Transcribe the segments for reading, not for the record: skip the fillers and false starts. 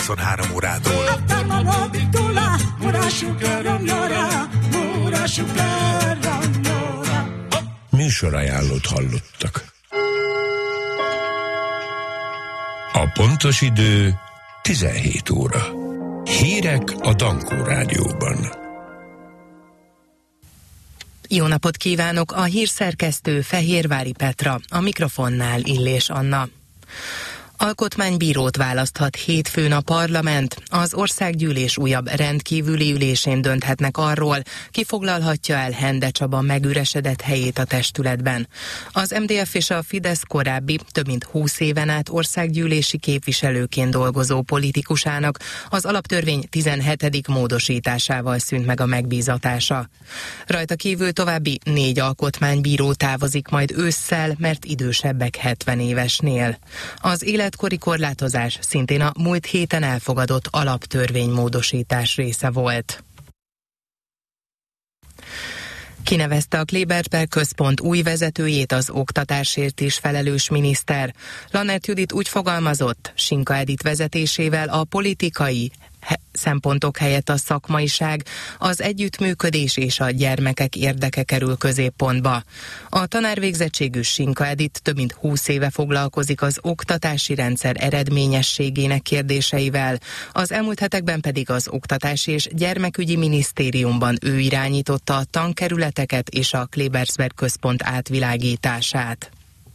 23 órától. Műsorajánlót hallottak. A pontos idő 17 óra. Hírek a Dankó Rádióban. Jó napot kívánok, a hírszerkesztő Fehérvári Petra, a mikrofonnál Illés Anna. Alkotmánybírót választhat hétfőn a parlament. Az országgyűlés újabb rendkívüli ülésén dönthetnek arról, ki foglalhatja el Hende Csaba megüresedett helyét a testületben. Az MDF és a Fidesz korábbi, több mint 20 éven át országgyűlési képviselőként dolgozó politikusának az alaptörvény 17. módosításával szűnt meg a megbízatása. Rajta kívül további 4 alkotmánybíró távozik majd ősszel, mert idősebbek 70 évesnél. Az életkori korlátozás szintén a múlt héten elfogadott alaptörvénymódosítás része volt. Kinevezte a Klebersberg központ új vezetőjét az oktatásért is felelős miniszter. Lannert Judit úgy fogalmazott, Sinka Edith vezetésével a politikai szempontok helyett a szakmaiság, az együttműködés és a gyermekek érdeke kerül középpontba. A tanárvégzettségű Sinka Edith több mint 20 éve foglalkozik az oktatási rendszer eredményességének kérdéseivel, az elmúlt hetekben pedig az Oktatási és Gyermekügyi Minisztériumban ő irányította a tankerületeket és a Klebersberg központ átvilágítását.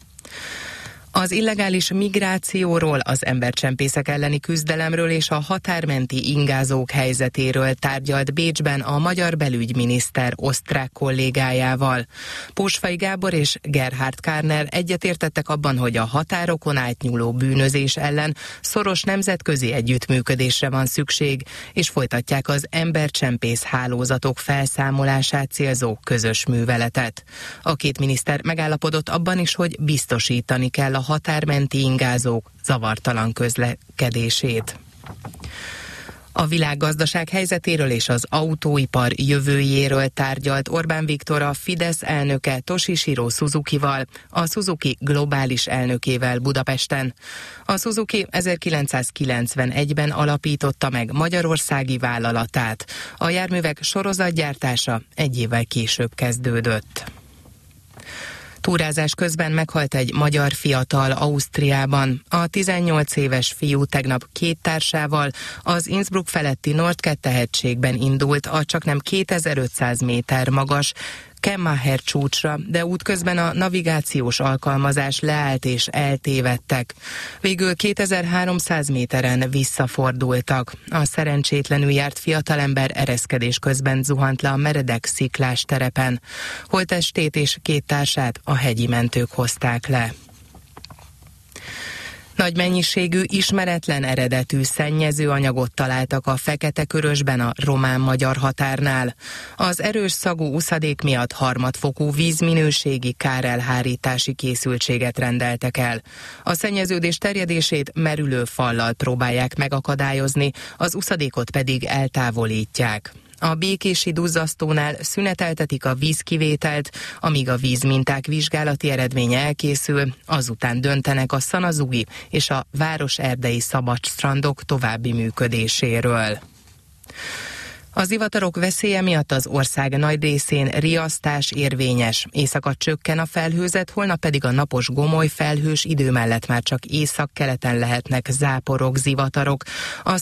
Az illegális migrációról, az embercsempészek elleni küzdelemről és a határmenti ingázók helyzetéről tárgyalt Bécsben a magyar belügyminiszter osztrák kollégájával. Pósfai Gábor és Gerhard Kárner egyetértettek abban, hogy a határokon átnyúló bűnözés ellen szoros nemzetközi együttműködésre van szükség, és folytatják az embercsempész hálózatok felszámolását célzó közös műveletet. A két miniszter megállapodott abban is, hogy biztosítani kell a határmenti ingázók zavartalan közlekedését. A világgazdaság helyzetéről és az autóipar jövőjéről tárgyalt Orbán Viktor a Fidesz elnöke Toshihiro Suzukival, a Suzuki globális elnökével Budapesten. A Suzuki 1991-ben alapította meg magyarországi vállalatát. A járművek sorozatgyártása egy évvel később kezdődött. Túrázás közben meghalt egy magyar fiatal Ausztriában. A 18 éves fiú tegnap 2 társával az Innsbruck feletti Nordkette-hegységben indult a csaknem 2500 méter magas Kemmacher csúcsra, de útközben a navigációs alkalmazás leállt és eltévedtek. Végül 2300 méteren visszafordultak. A szerencsétlenül járt fiatalember ereszkedés közben zuhant le a meredek sziklás terepen. Holttestét és 2 társát a hegyi mentők hozták le. Nagy mennyiségű, ismeretlen eredetű szennyezőanyagot találtak a Fekete-Körösben a román-magyar határnál. Az erős szagú uszadék miatt harmadfokú vízminőségi kárelhárítási készültséget rendeltek el. A szennyeződés terjedését merülő fallal próbálják megakadályozni, az uszadékot pedig eltávolítják. A békési duzzasztónál szüneteltetik a vízkivételt, amíg a vízminták vizsgálati eredménye elkészül, azután döntenek a szanazugi és a városerdei szabadstrandok további működéséről. Az zivatarok veszélye miatt az ország nagy részén riasztás érvényes. Éjszaka csökken a felhőzet, holnap pedig a napos gomoly felhős idő mellett már csak északkeleten lehetnek záporok, zivatarok. A